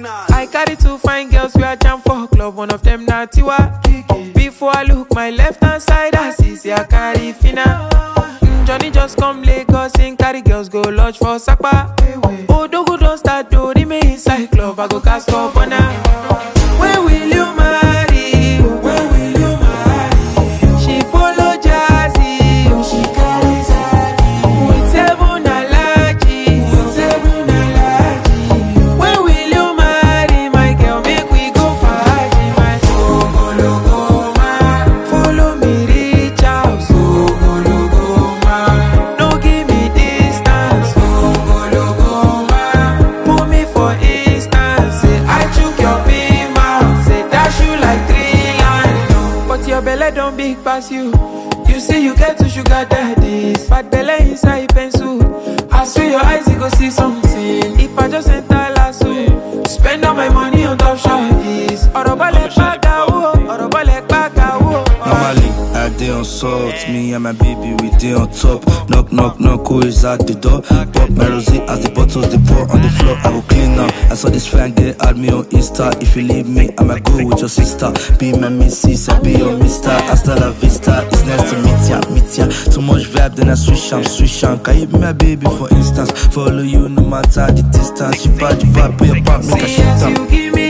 I carry 2 fine girls we are jam for club. One of them na Tiwa. Before I look my left hand side, I see I carry Fina. Johnny just come Lagos and carry girls go lodge for Sakpa. Odogu don't start to remain inside club. I go cast up on her. When will you marry? When will you marry? She follow Jazzy. She carries Zadi. With 7 allergy. When will you marry? My girl, make we go party. My follow me reach house. No give me distance. Put me for instance. Say I chook your pin mouth. Say dash you like 3 lines. But your belly don't big pass you. You say you get to sugar daddies. Fat belly inside pencil. I swear your eyes you go see something. If I just enter last week, spend all my money on top shawties. Normally, I dey on salt. Me and my baby, we dey on top. Knock, knock, knock, who is at the door? Pop my rosé as the bottles they pour on the floor. I go clean up. I saw this fine girl add me on Insta. If you leave me, I might go with your sister. Be my missus, I be your mister. Hasta la vista, it's nice to meet ya, meet ya. Too much vibe, then I switch am. Can you be my baby for instance? Follow you no matter the distance. You bad, put your back, make a See shit as up. you give me